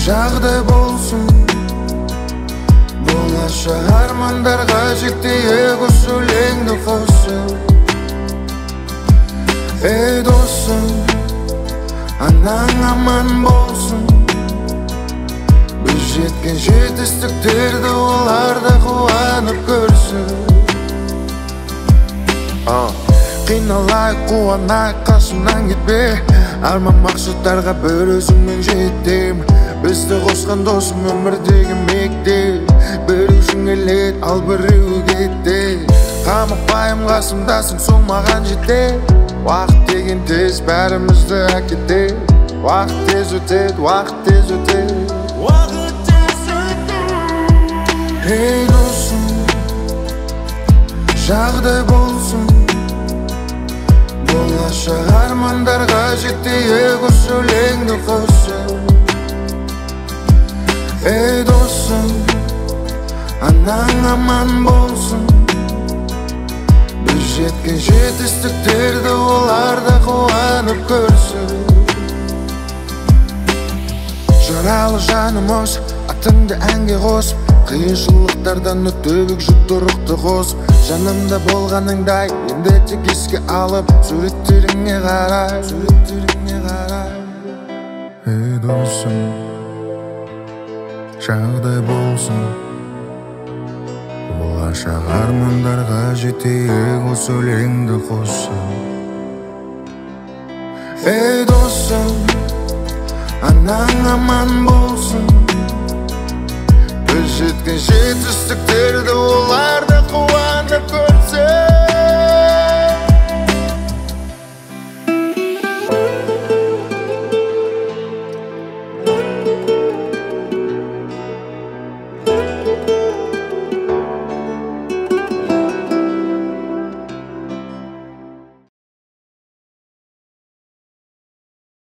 жағдай болсын, болашақ армандарға жетейік осы өлеңді қосып. Ей досым, анаң аман болсын, біз жеткен жетістіктерді олар да қуанып көрсін. Қиналайық, қуанайық, қасымнан кетпе, арман мақсаттарға бір өзіңмен жетем. Бізді қосқан досым өмірдегі мектеп, біреусің келеді, ал біреуі кетеді. Қамықпайым, қасымдасың, сол маған жетеді. Уақыт деген тез бәрімізді әкетеді. Уақыт тез өтеді, уақыт тез өтеді, уақыт тез өтеді. Ей досым, жағдай болсын, болашақ армандарға жетейік осы өлеңді қосып. Ей досым, анаң аман болсын, біз жеткен жетістіктерді олар да қуанып көрсін. Жаралы жанымыз, атыңды әнге қосып, қиыншылықтардан өтіп жүкті рухты қосып. Жанымда болғаныңдай, енді тек еске алып, суреттеріңе қарай, суреттеріңе қарай. Ей досым, жағдай болсын, болашақ армандарға жетейік осы өлеңді қосып. Ей досым, анаң аман болсын, біз жеткен жетістіктерді олар